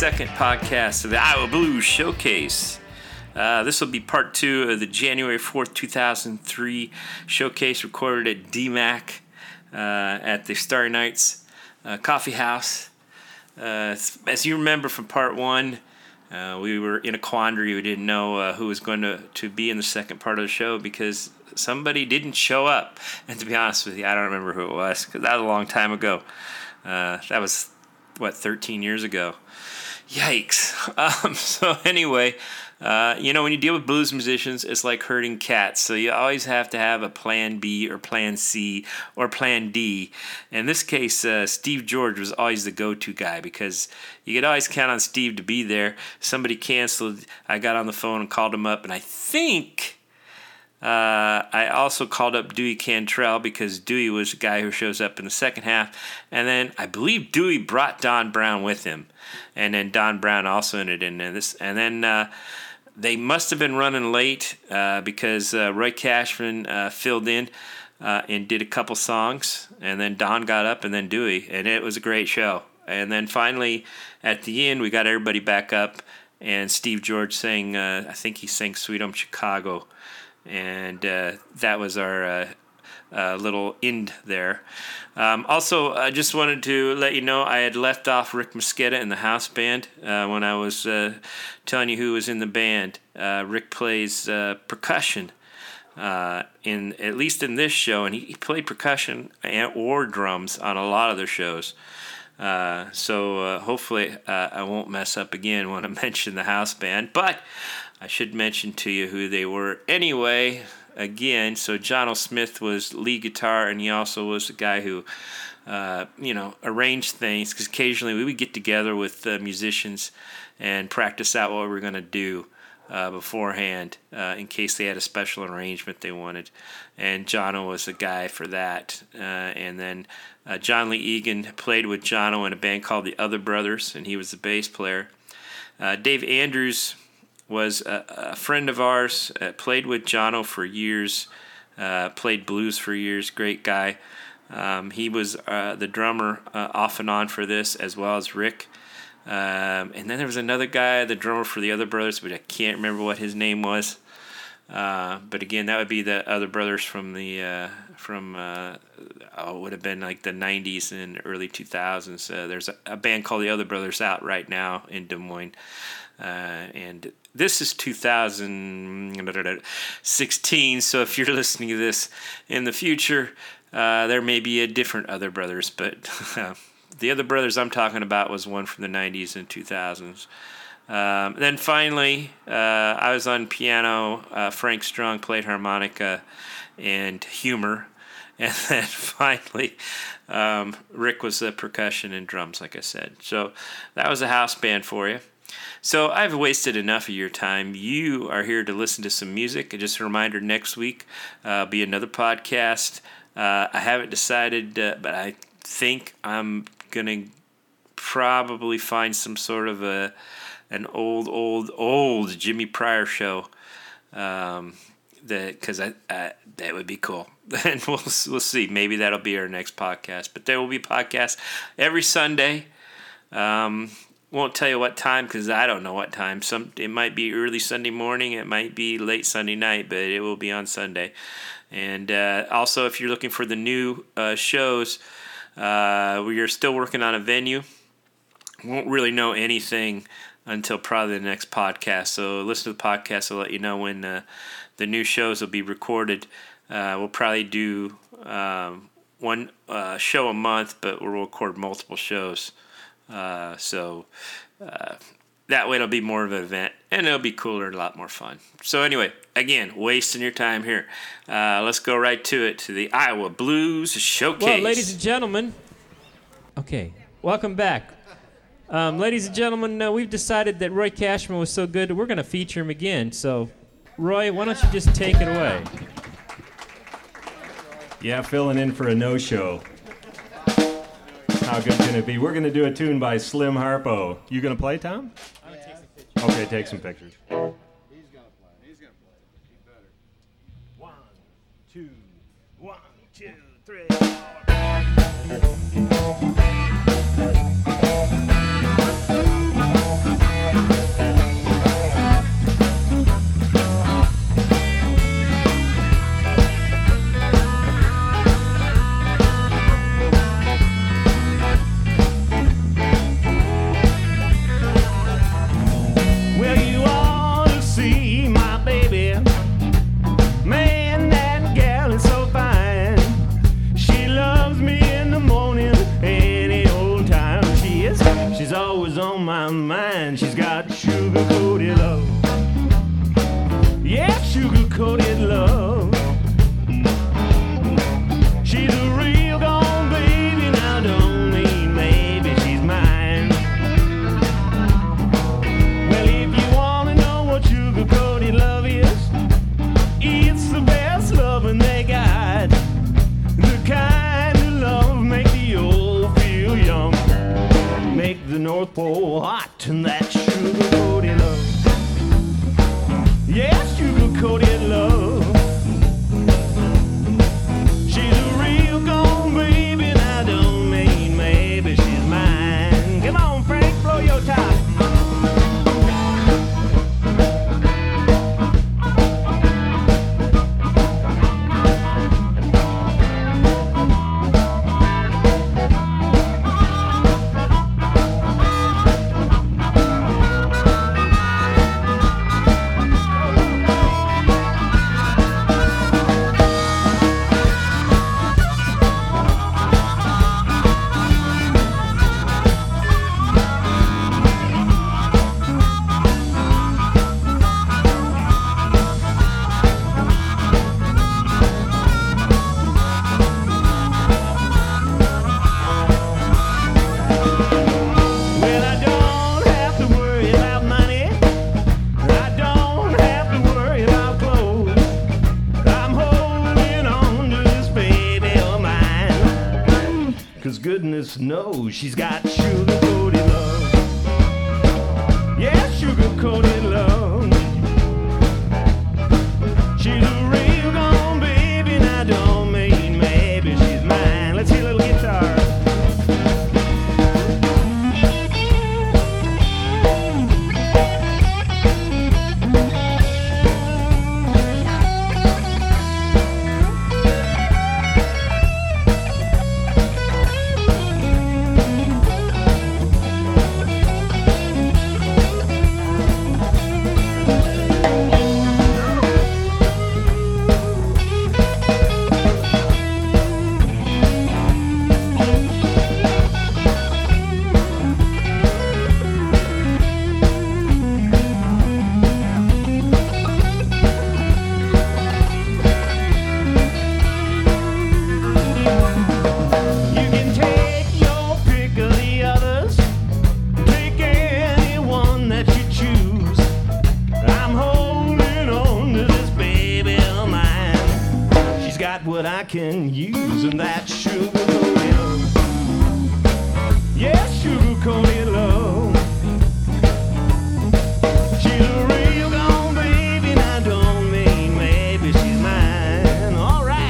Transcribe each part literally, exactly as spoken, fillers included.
second podcast of the Iowa Blues Showcase. Uh, this will be part two of the January fourth, two thousand three showcase recorded at D MAC uh, at the Starry Nights uh, Coffee House. Uh, as you remember from part one, uh, we were in a quandary. We didn't know uh, who was going to, to be in the second part of the show because somebody didn't show up. And to be honest with you, I don't remember who it was because that was a long time ago. Uh, that was, what, thirteen years ago. Yikes. Um, so anyway, uh, you know, when you deal with blues musicians, it's like herding cats. So you always have to have a plan B or plan C or plan D. In this case, uh, Steve George was always the go-to guy because you could always count on Steve to be there. Somebody canceled. I got on the phone and called him up, and I think... Uh, I also called up Dewey Cantrell because Dewey was the guy who shows up in the second half. And then I believe Dewey brought Don Brown with him. And then Don Brown also entered in this. And then uh, they must have been running late uh, because uh, Roy Cashman uh, filled in uh, and did a couple songs. And then Don got up and then Dewey. And it was a great show. And then finally, at the end, we got everybody back up. And Steve George sang, uh, I think he sang Sweet Home Chicago. And uh, that was our uh, uh, little end there. Um, also, I just wanted to let you know I had left off Rick Mosqueda in the house band uh, when I was uh, telling you who was in the band. Uh, Rick plays uh, percussion, uh, in at least in this show, and he, he played percussion and, or drums on a lot of their shows. Uh, so uh, hopefully uh, I won't mess up again when I mention the house band, but I should mention to you who they were anyway, again. So John O. Smith was lead guitar, and he also was the guy who, uh, you know, arranged things, because occasionally we would get together with uh, musicians and practice out what we were going to do uh, beforehand uh, in case they had a special arrangement they wanted. And Jono was the guy for that. Uh, and then uh, John Lee Egan played with Jono in a band called the Other Brothers, and he was the bass player. Uh, Dave Andrews was a, a friend of ours, uh, played with Jono for years, uh, played blues for years, great guy. Um, he was uh, the drummer uh, off and on for this, as well as Rick. Um, and then there was another guy, the drummer for the Other Brothers, but I can't remember what his name was. Uh, but again, that would be the Other Brothers from the uh, from uh, oh, it would have been like the nineties and early two thousands. Uh, there's a, a band called the Other Brothers out right now in Des Moines, uh, and this is two thousand sixteen. So if you're listening to this in the future, uh, there may be a different Other Brothers, but uh, the Other Brothers I'm talking about was one from the nineties and two thousands. Um, then finally, uh, I was on piano. Uh, Frank Strong played harmonica and humor. And then finally, um, Rick was the percussion and drums, like I said. So that was a house band for you. So I've wasted enough of your time. You are here to listen to some music. Just a reminder, next week uh, will be another podcast. Uh, I haven't decided, uh, but I think I'm going to probably find some sort of a an old, old, old Jimmy Pryor show, um, that because I, I that would be cool. And we'll we'll see. Maybe that'll be our next podcast. But there will be podcasts every Sunday. Um, won't tell you what time because I don't know what time. Some it might be early Sunday morning. It might be late Sunday night, but it will be on Sunday. And uh, also, if you're looking for the new uh, shows, uh, we are still working on a venue. Won't really know anything until probably the next podcast. So listen to the podcast. I'll let you know when uh, the new shows will be recorded. Uh, we'll probably do um, one uh, show a month, but we'll record multiple shows. Uh, so uh, that way it'll be more of an event, and it'll be cooler and a lot more fun. So anyway, again, wasting your time here. Uh, let's go right to it, to the Iowa Blues Showcase. Well, ladies and gentlemen, okay, welcome back. Um, ladies and gentlemen, uh, we've decided that Roy Cashman was so good, we're going to feature him again. So, Roy, why don't you just take it away? Yeah, filling in for a no-show. How good can it be? We're going to do a tune by Slim Harpo. You going to play, Tom? I'm going to take some pictures. Okay, take some pictures. He's going to play. He's going to play. He better. One, two, one, two, three, four. sugar-coated love. She's a real gone baby, now don't mean maybe she's mine. Well, if you wanna know what sugar-coated love is, it's the best loving they got. The kind of love make the old feel young, make the North Pole hot, and that sugar-coated love. Yeah, sugar-coated love. She's a real gone baby, and I don't mean maybe she's mine. Come on, Frank, blow your top. Goodness knows she's got sugar-coated love. Yeah, sugar-coated love. She's a real gone baby, and I don't mean maybe she's mine. Let's hear a little guitar. What I can use, and that sugar-coated love. Yeah, sugar-coated love. She's a real gone baby, and I don't mean maybe she's mine. All right.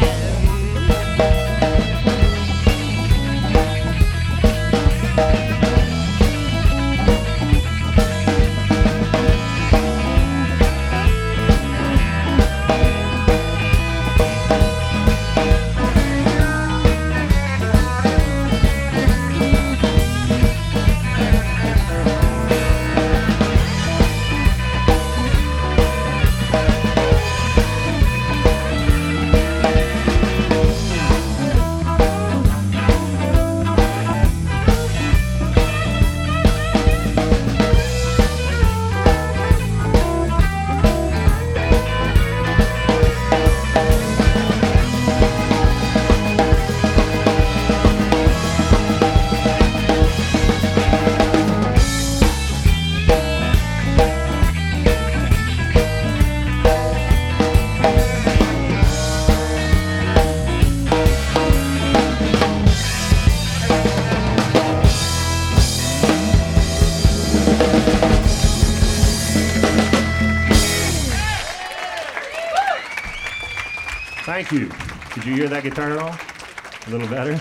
Thank you. Did you hear that guitar at all? A little better?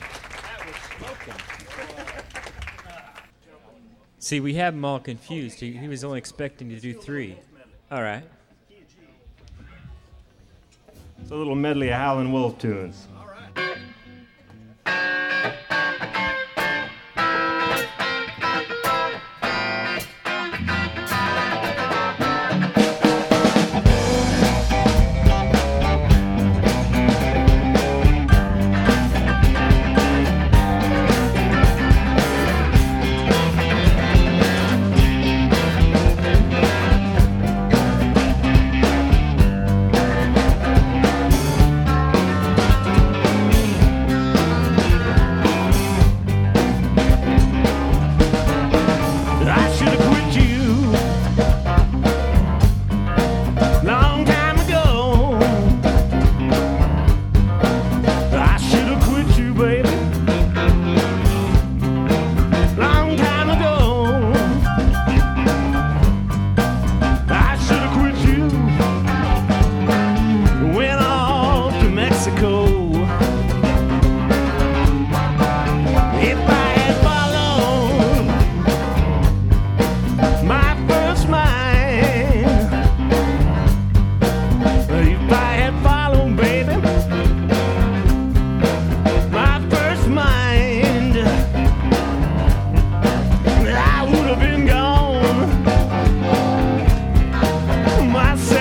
See, we have him all confused. He, he was only expecting to do three. All right. It's a little medley of Howlin' Wolf tunes.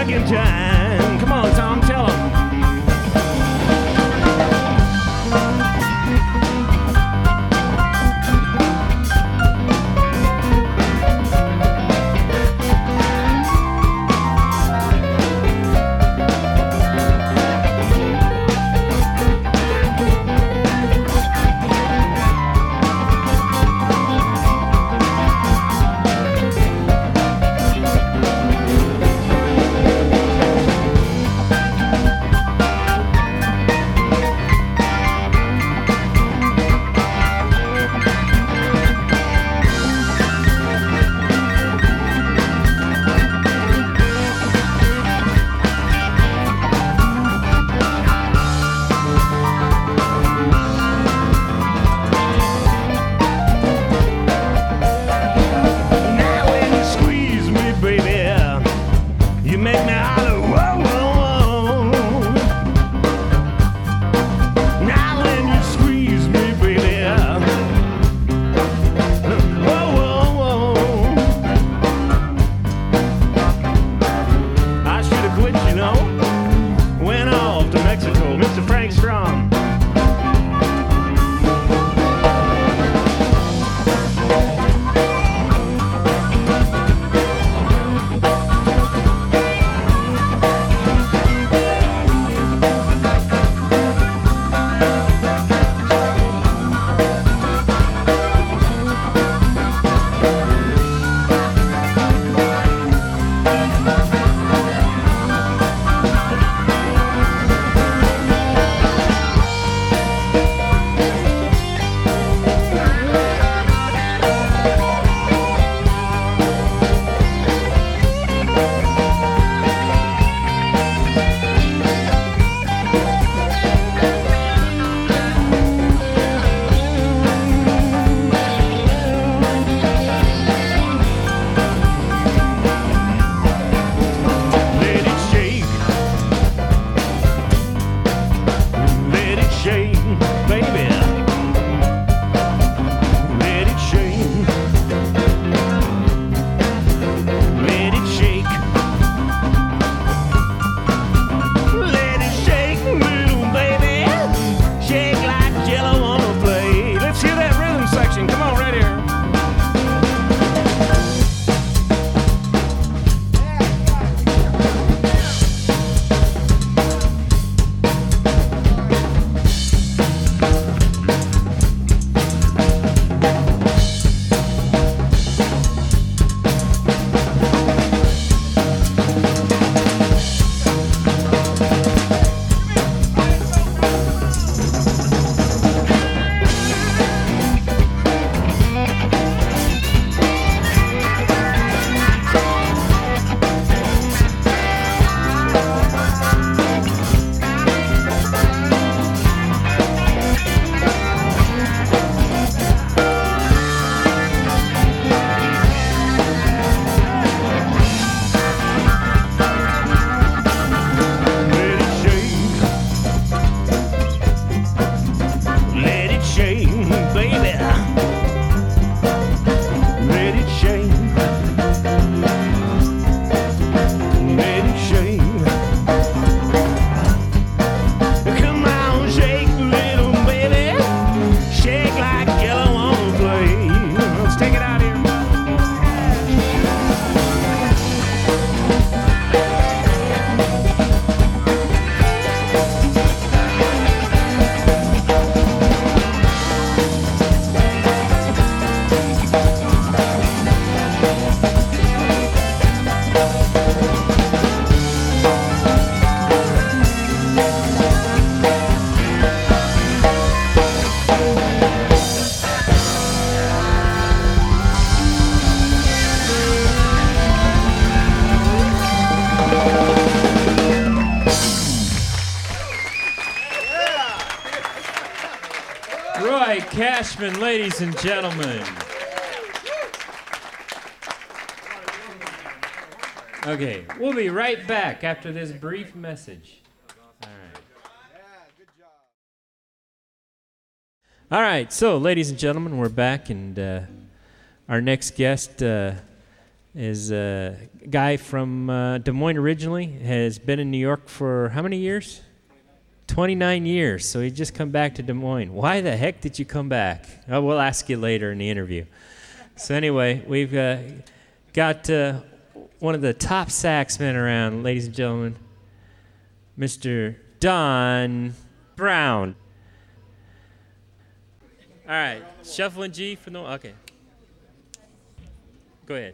back in time. Come on, Tom, tell him. Roy Cashman, ladies and gentlemen. Okay, we'll be right back after this brief message. All right. All right, so ladies and gentlemen, we're back, and uh, our next guest uh, is a guy from uh, Des Moines originally, has been in New York for how many years? twenty-nine years, so he just come back to Des Moines. Why the heck did you come back? Oh, we'll ask you later in the interview. So anyway, we've uh, got uh, one of the top saxmen around, ladies and gentlemen, Mister Don Brown. All right, shuffling G for no, okay. Go ahead.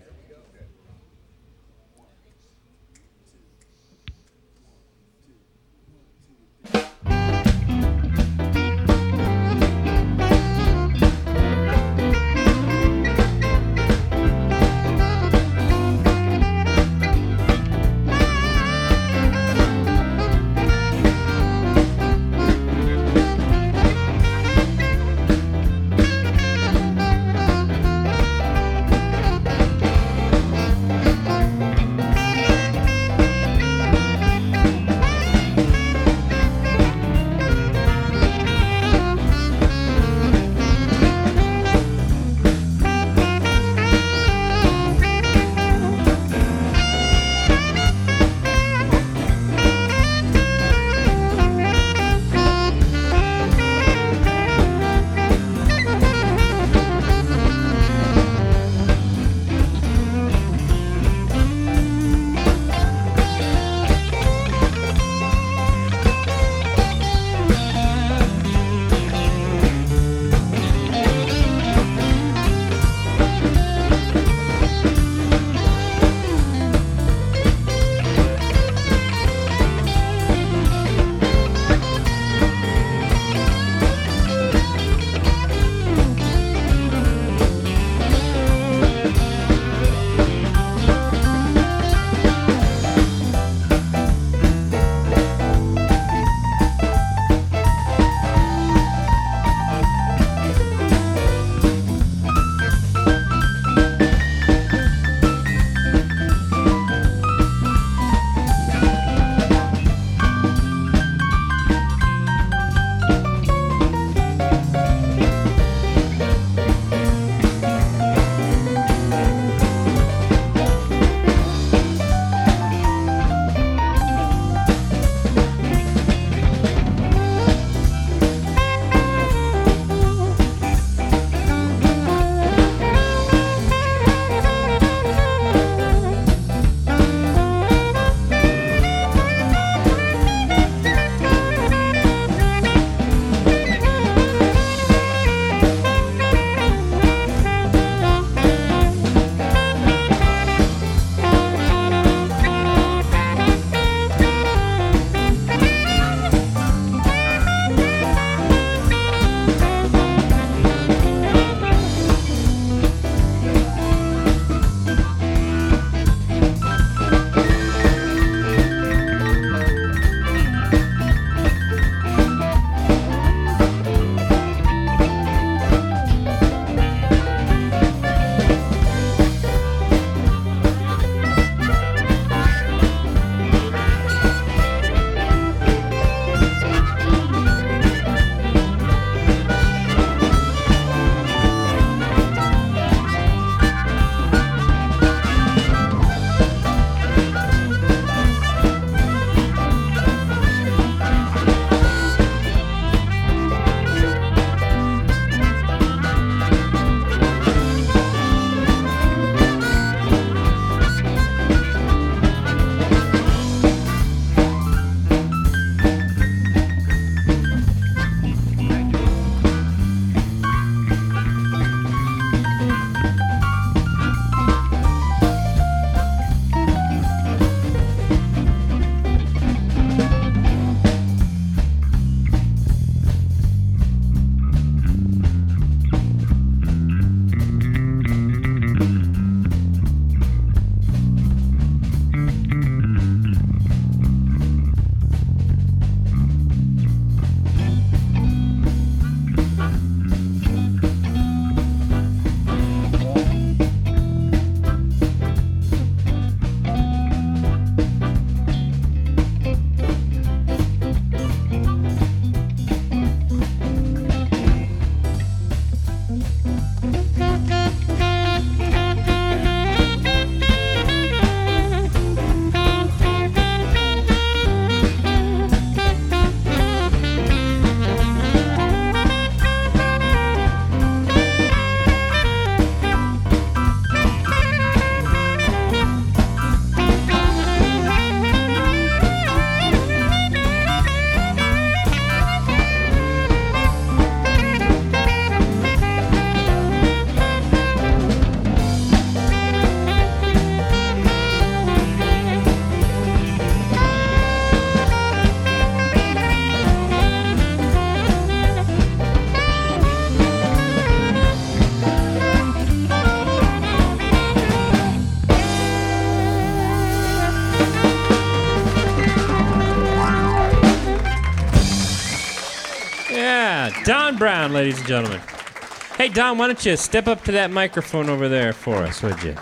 Don Brown, ladies and gentlemen. Hey, Don, why don't you step up to that microphone over there for us, would you?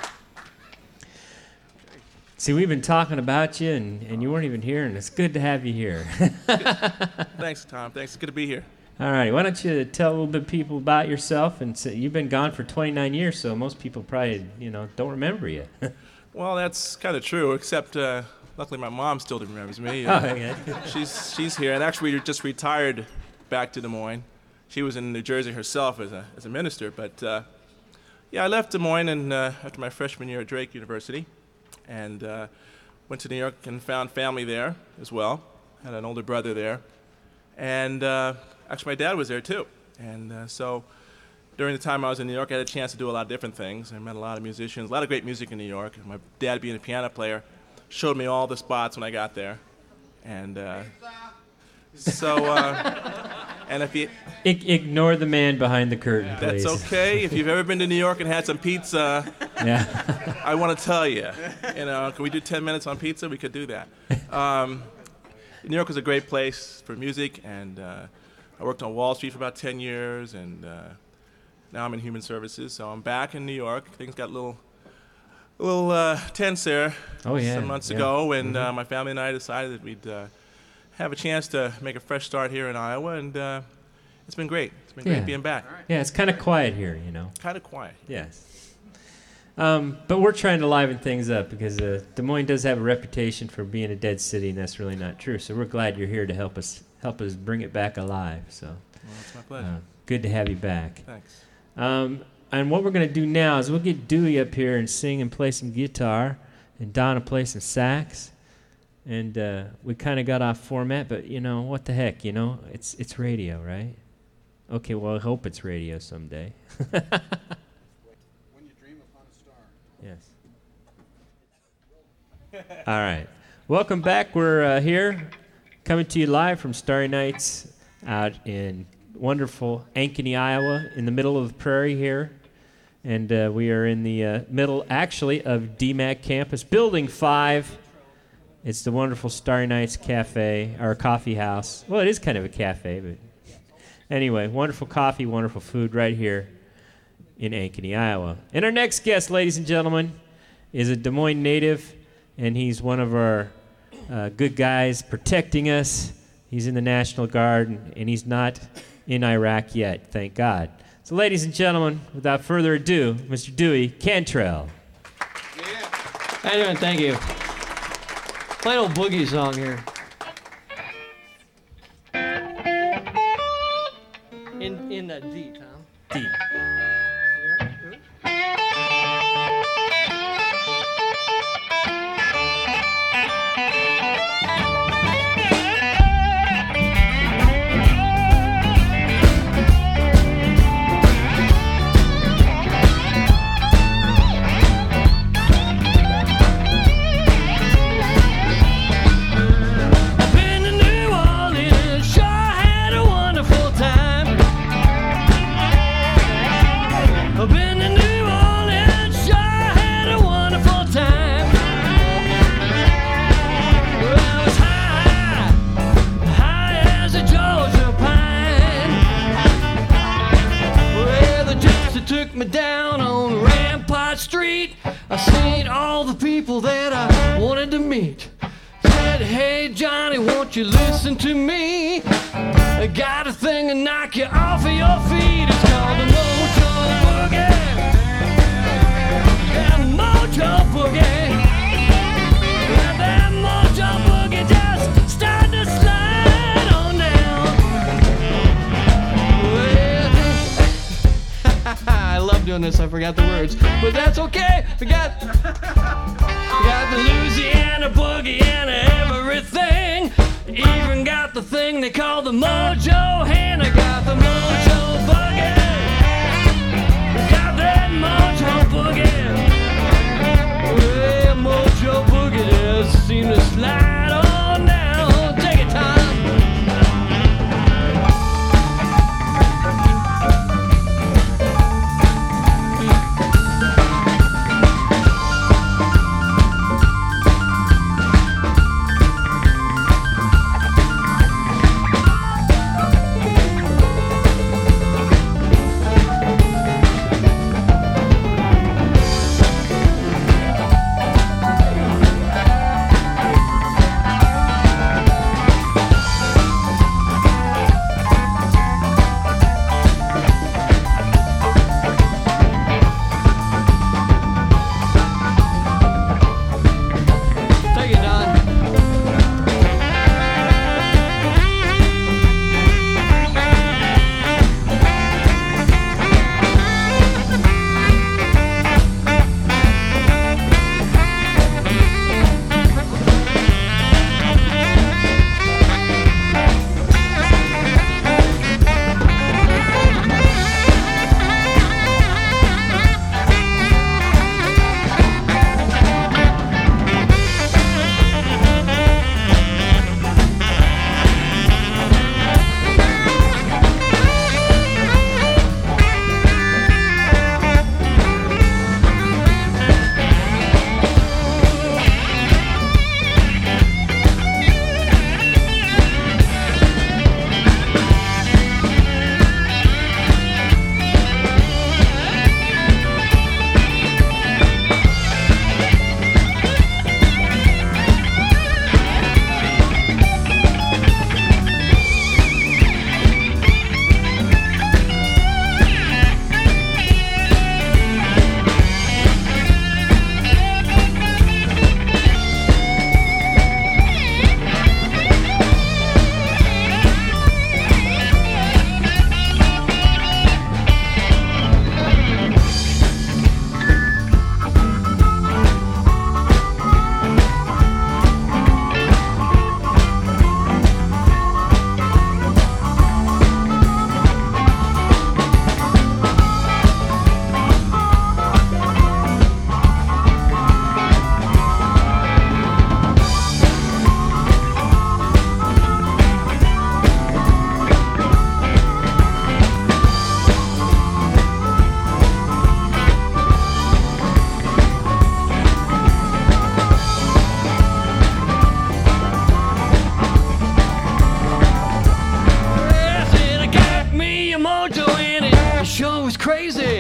See, we've been talking about you, and, and you weren't even here, and it's good to have you here. Thanks, Tom. Thanks. It's good to be here. All right. Why don't you tell a little bit of people about yourself? And say, you've been gone for twenty-nine years, so most people probably, you know, don't remember you. Well, that's kind of true, except uh, luckily my mom still remembers me. Oh, okay. She's she's here, and actually we just retired back to Des Moines. She was in New Jersey herself as a as a minister, but uh, yeah, I left Des Moines and uh, after my freshman year at Drake University, and uh, went to New York and found family there as well. Had an older brother there, and uh, actually my dad was there too. And uh, so during the time I was in New York, I had a chance to do a lot of different things. I met a lot of musicians, a lot of great music in New York. And my dad, being a piano player, showed me all the spots when I got there. And uh, so, uh, and if you... I- ignore the man behind the curtain, please. That's okay. If you've ever been to New York and had some pizza, Yeah. I want to tell you, you know, can we do ten minutes on pizza? We could do that. Um, New York was a great place for music, and uh, I worked on Wall Street for about ten years, and uh, now I'm in human services. So I'm back in New York. Things got a little, a little uh, tense there Oh, yeah. some months yeah. ago, and Mhm. uh, my family and I decided that we'd uh, have a chance to make a fresh start here in Iowa, and uh, it's been great. It's been Yeah. great being back. Yeah, it's kind of quiet here, you know. Kind of quiet. Yes. Um, but we're trying to liven things up because uh, Des Moines does have a reputation for being a dead city, and that's really not true. So we're glad you're here to help us help us bring it back alive. So Well, it's my pleasure. uh, good to have you back. Thanks. Um, and what we're going to do now is we'll get Dewey up here and sing and play some guitar, and Donna play some sax. And uh, we kind of got off format, but you know what the heck, you know it's it's radio, right? Okay, well I hope it's radio someday. When you dream upon a star. Yes. All right. Welcome back. We're uh, here coming to you live from Starry Nights out in wonderful Ankeny, Iowa, in the middle of the prairie here. And uh, we are in the uh, middle, actually, of D MAC campus, Building five. It's the wonderful Starry Nights Cafe, or coffee house. Well, it is kind of a cafe, but anyway, wonderful coffee, wonderful food right here in Ankeny, Iowa. And our next guest, ladies and gentlemen, is a Des Moines native, and he's one of our uh, good guys protecting us. He's in the National Guard, and, and he's not in Iraq yet, thank God. So, ladies and gentlemen, without further ado, Mister Dewey Cantrell. How you doing? Thank you. Play an old boogie song here. In in that D, Tom. D. Been to New Orleans, sure had a wonderful time. I've been to New Orleans, sure had a wonderful time. Well, I was high, high as a Georgia pine. Well, the gypsy took me down on Rampart Street. I seen all the people that I wanted to meet. Said, hey Johnny, won't you listen to me? I got a thing to knock you off of your feet. It's called the Mojo Boogie. Yeah, Mojo Boogie. Yeah, that Mojo Boogie just start to slide on down. Well, I love doing this. I forgot the words, but that's okay. I got, I got the Louisiana Boogie and everything. Even got the thing they call the Mojo Hand. I got the Mojo Boogie. Got that Mojo Boogie. Well, Mojo Boogie just seem to slide on down. Take it, Tom.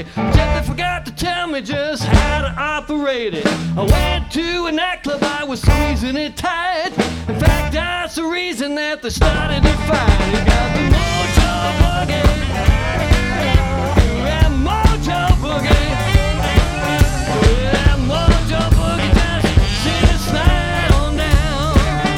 boogie. Except they forgot to tell me just how to operate it. I went to a nightclub, I was squeezing it tight. In fact, that's the reason that they started to fight. You got the mojo boogie. Yeah, mojo boogie. Yeah, mojo boogie. Just sit and slide on down.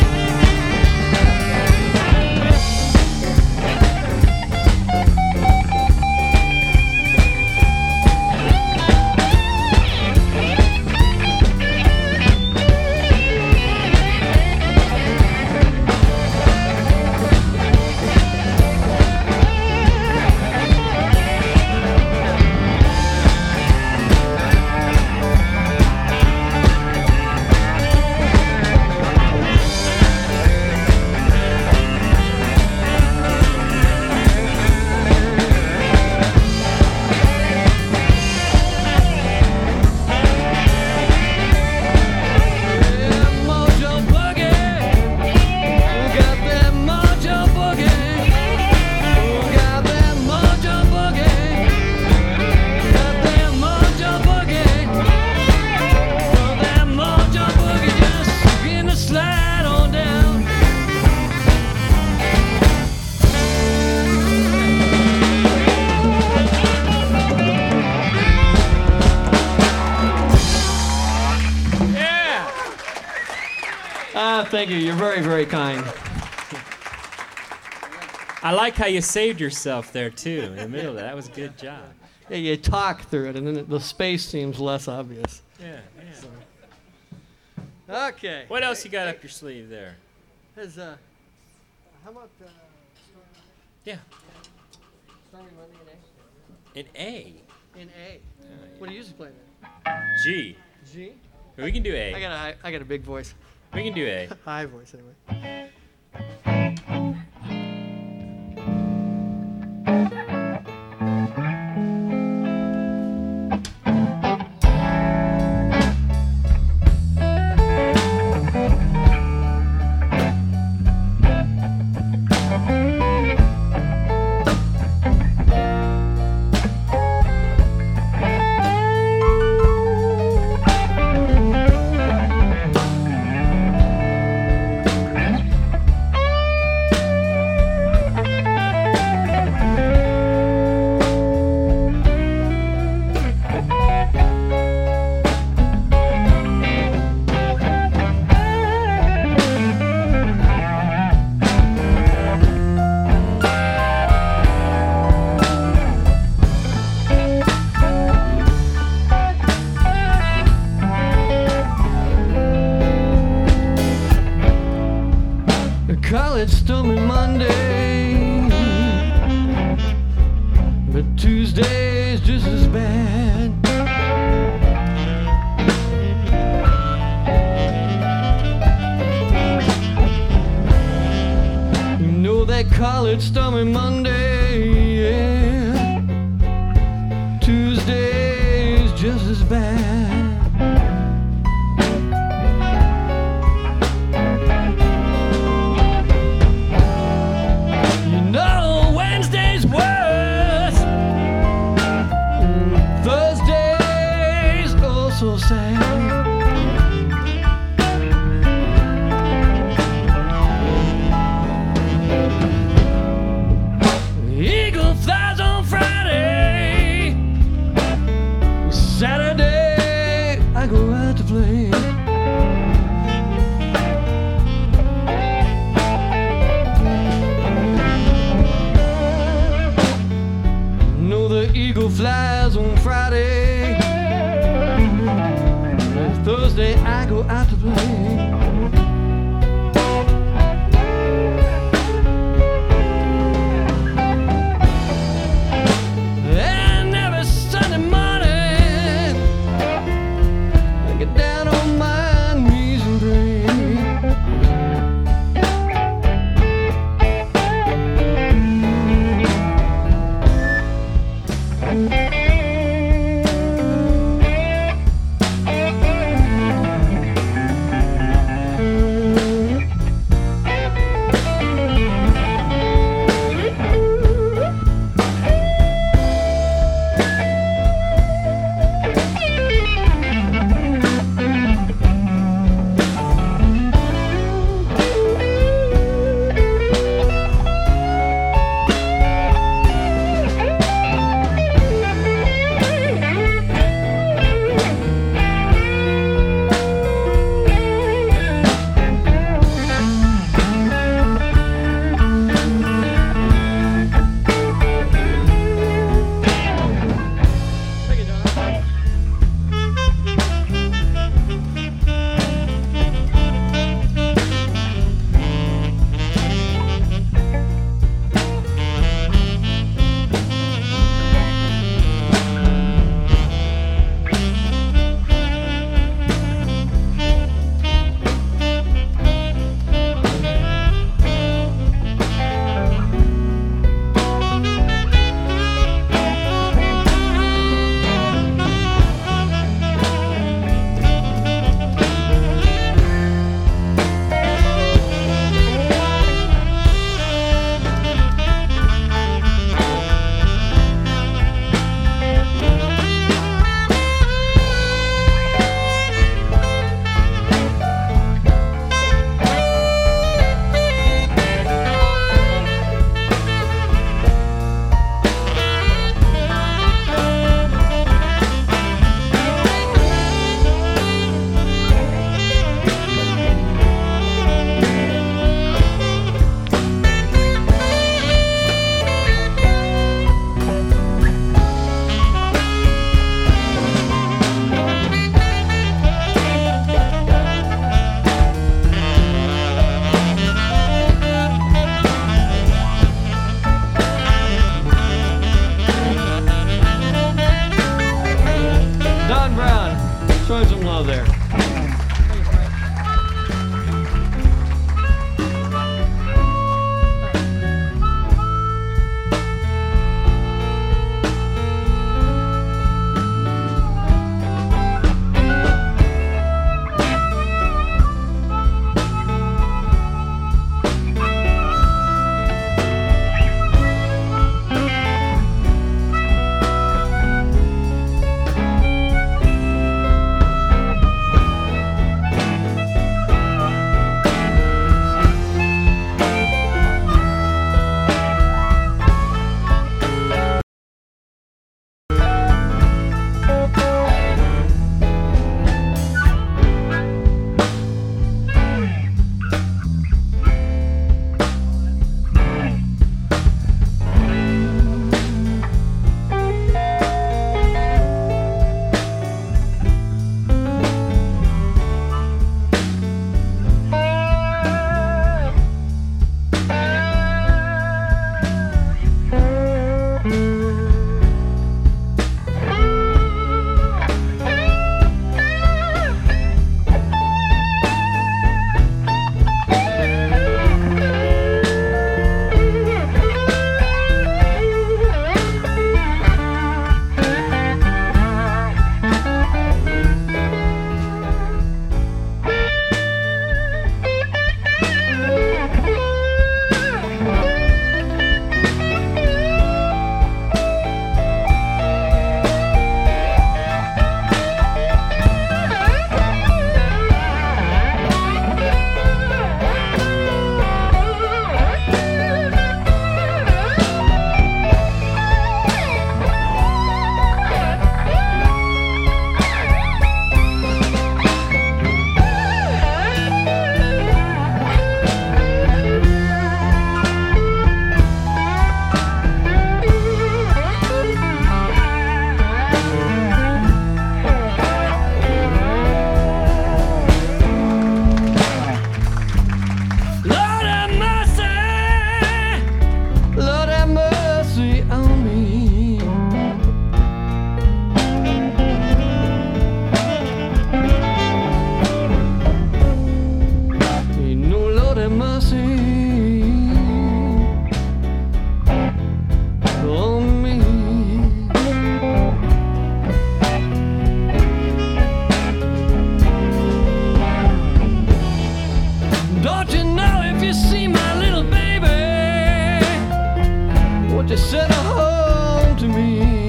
Thank you. You're very, very kind. I like how you saved yourself there, too, in the middle of that. That was a good job. Yeah, you talk through it, and then the space seems less obvious. Yeah, yeah. So. Okay. What else you got up your sleeve there? Has, uh, how about uh, Yeah. Stormy Monday in A? In A. In A. yeah. What do you usually play G. then? G? We can do A. I got a high, I got a big voice. We can do A. High voice anyway. College stormy Monday, but Tuesday's just as bad. You know that college stormy Monday, yeah. Tuesday's just as bad. So sad. Eagle flies on Friday, Saturday have mercy on me. Don't you know if you see my little baby, would you send her home to me?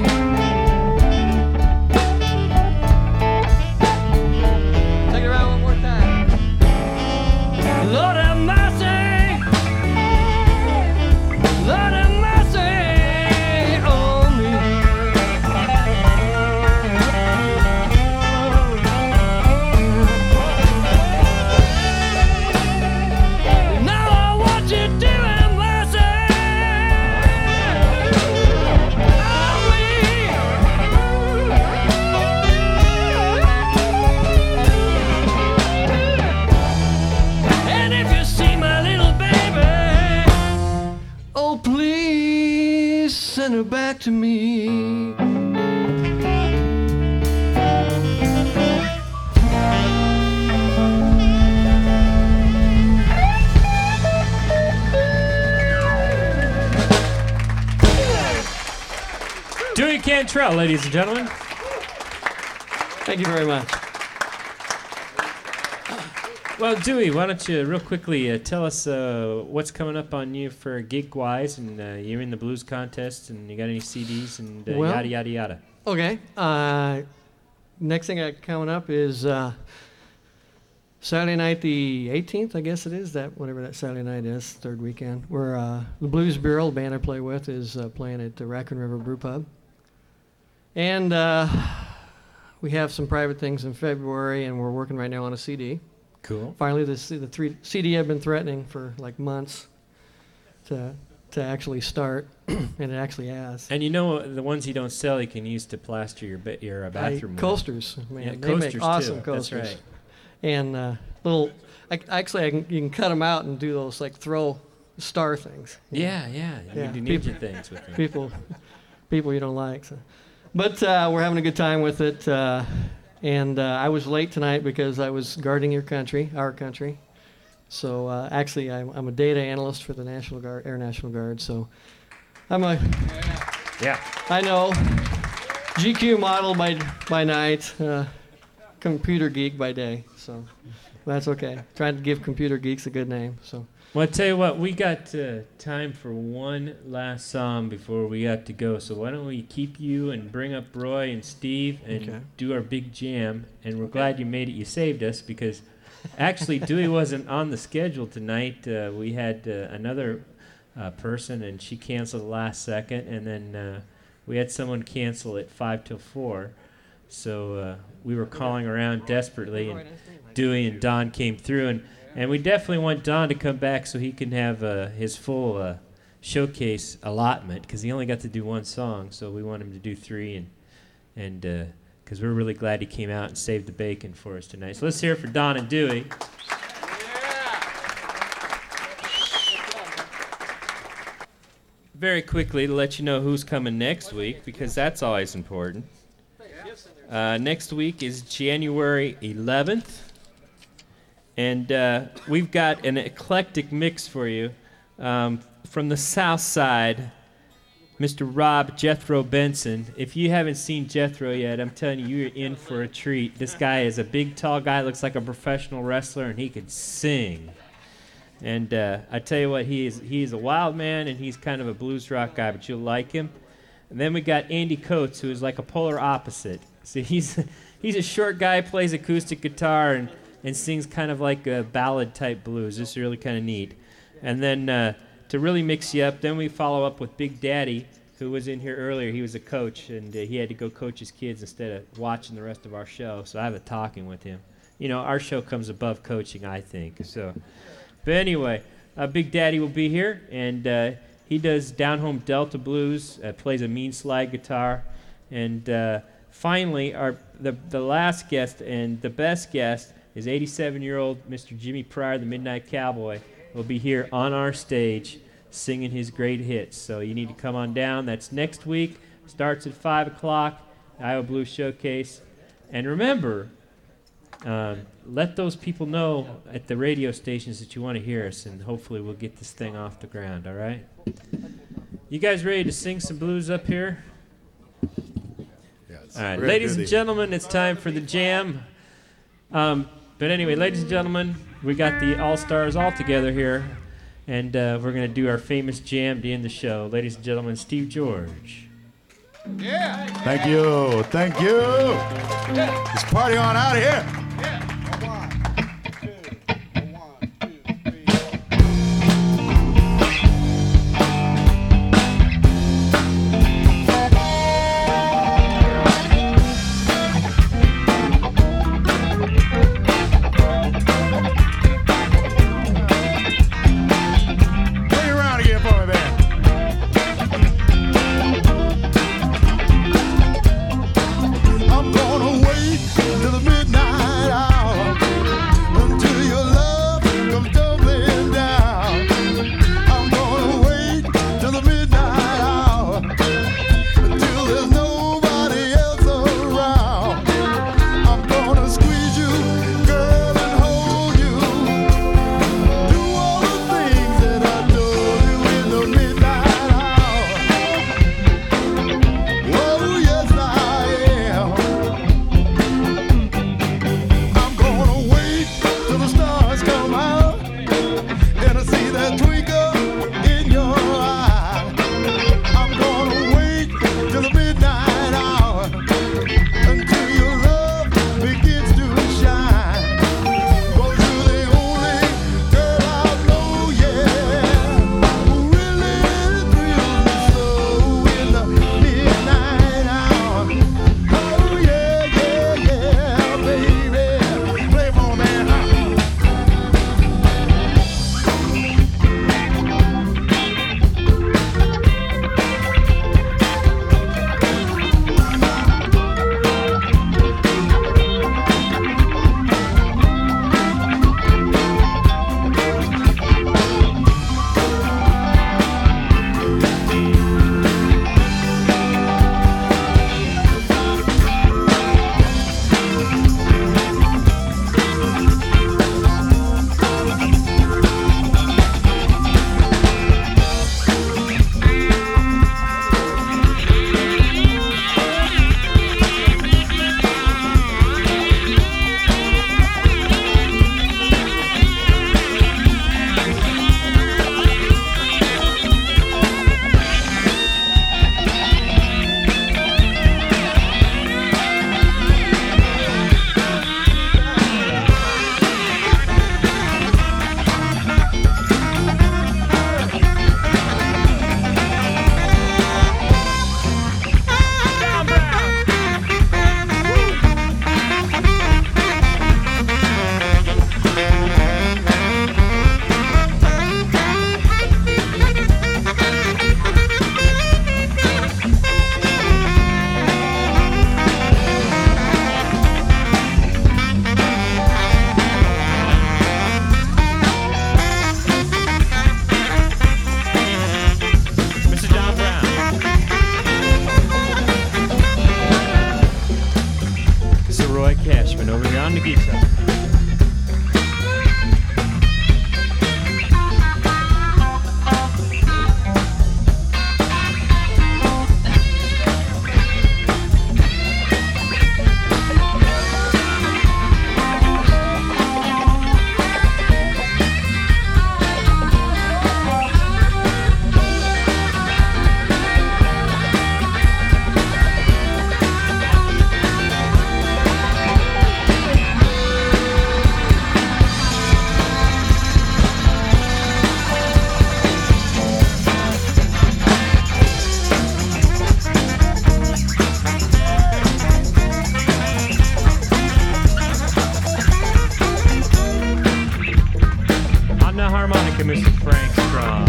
Take it around one more time. Lord have mercy, Lord have mercy on me. Now I want you to have mercy on me. And if you see my little baby, oh please send her back to me. Dewey Cantrell, ladies and gentlemen. Thank you very much. Well, Dewey, why don't you real quickly uh, tell us uh, what's coming up on you for gig-wise, and uh, you're in the blues contest, and you got any C Ds, and uh, Well- yada, yada, yada. Okay. Uh, next thing I coming up is uh, Saturday night, the eighteenth, I guess it is, that whatever that Saturday night is, third weekend, where uh, the Blues Bureau, the band I play with, is uh, playing at the Raccoon River Brew Pub. And uh, we have some private things in February, and we're working right now on a C D. Cool. Finally, the, C- the three C D I've been threatening for like months to to actually start, and it actually has. And you know the ones you don't sell, you can use to plaster your ba- your uh, I- bathroom with. coasters, man, Yeah, they coasters make awesome too. That's coasters. right. And uh, little, I, actually, I can, you can cut them out and do those like throw star things. you know. Yeah, yeah. Yeah, You do people- ninja things with them. People, people you don't like. So. But uh, we're having a good time with it. Uh, and uh, I was late tonight because I was guarding your country, our country. So uh, actually, I'm, I'm a data analyst for the National Guard, Air National Guard. So I'm a, Yeah. I know, G Q model by by night, uh, computer geek by day. So that's okay. Trying to give computer geeks a good name. So. Well, I tell you what, we got uh, time for one last song before we have to go. So why don't we keep you and bring up Roy and Steve and Okay. do our big jam? And we're glad you made it. You saved us because actually Dewey wasn't on the schedule tonight. Uh, we had uh, another uh, person, and she canceled the last second. And then uh, we had someone cancel at five till four. So uh, we were calling around desperately, and Dewey and Don came through. And And we definitely want Don to come back so he can have uh, his full uh, showcase allotment, because he only got to do one song, so we want him to do three, and and because we're really glad he came out and saved the bacon for us tonight. So let's hear it for Don and Dewey. Very quickly to let you know who's coming next week, because that's always important. Uh, next week is January eleventh. And uh, we've got an eclectic mix for you. Um, from the south side, Mister Rob Jethro Benson. If you haven't seen Jethro yet, I'm telling you, you're in for a treat. This guy is a big, tall guy, looks like a professional wrestler, and he can sing. And uh, I tell you what, he is he is a wild man, and he's kind of a blues rock guy, but you'll like him. And then we got Andy Coates, who is like a polar opposite. So he's he's a short guy, plays acoustic guitar, and and sings kind of like a ballad-type blues. This is really kind of neat. And then uh, to really mix you up, then we follow up with Big Daddy, who was in here earlier. He was a coach, and uh, he had to go coach his kids instead of watching the rest of our show. So I have a talking with him. You know, our show comes above coaching, I think. So, but anyway, uh, Big Daddy will be here, and uh, he does down-home Delta blues, uh, plays a mean slide guitar, and uh, finally, our the the last guest and the best guest is eighty-seven-year-old Mister Jimmy Pryor, the Midnight Cowboy, will be here on our stage singing his great hits. So you need to come on down. That's next week. Starts at five o'clock, Iowa Blues Showcase. And remember, Uh, let those people know at the radio stations that you want to hear us, and hopefully we'll get this thing off the ground, all right? You guys ready to sing some blues up here? Yes. All right, ladies and gentlemen, it's time for the jam. Um, but anyway, ladies and gentlemen, we got the All-Stars all together here, and uh, we're going to do our famous jam to end the show. Ladies and gentlemen, Steve George. Yeah. Thank you. Thank you. Yeah. Let's party on out of here. I'm gonna wait till the midnight hour. Mister Frank Strong.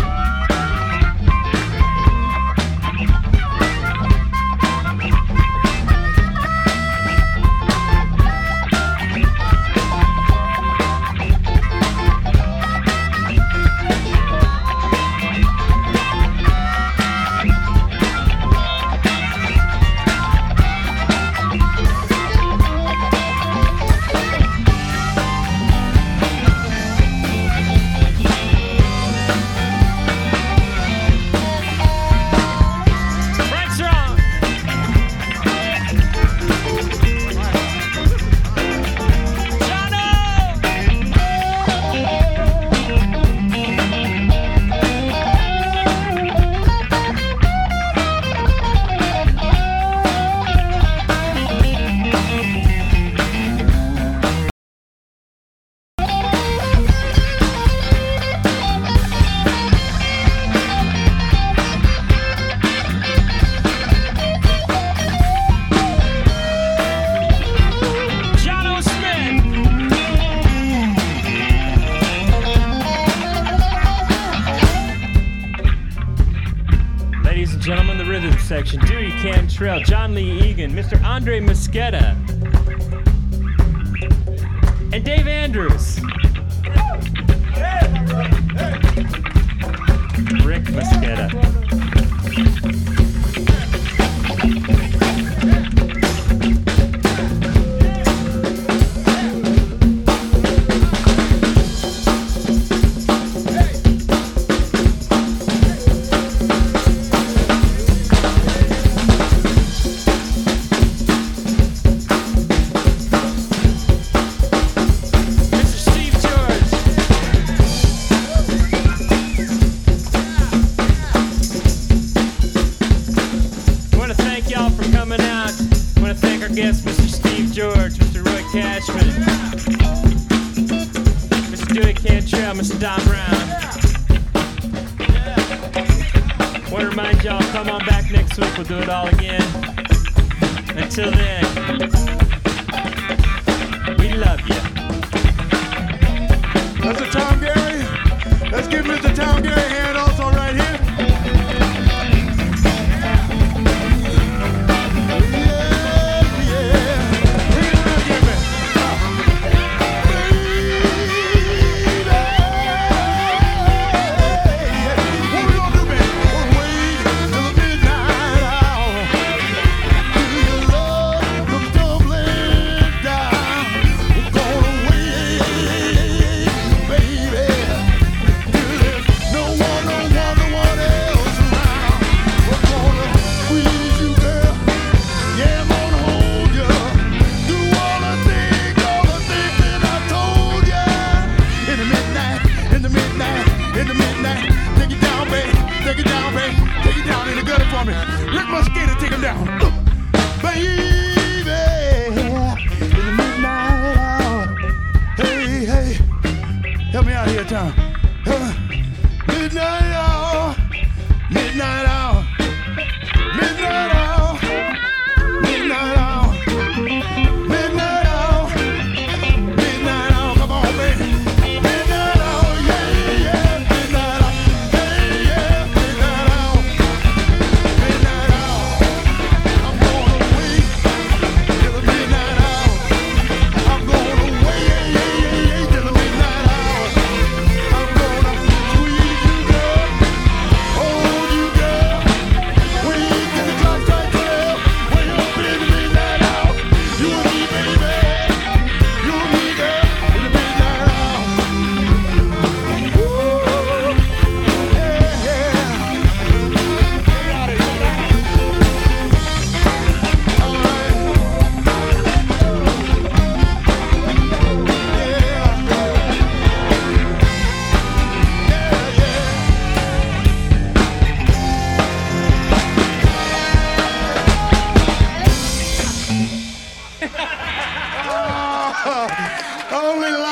section, Dewey Cantrell, John Lee Egan, Mister Andre Mosqueda, and Dave Andrews. Rick Mosqueda. We'll do it all again. Until then, we love you. That's the Tom Gary. Let's give Mister Tom Gary a hand also right here.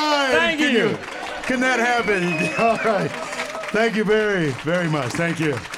Can that happen? All right. Thank you very, very much. Thank you.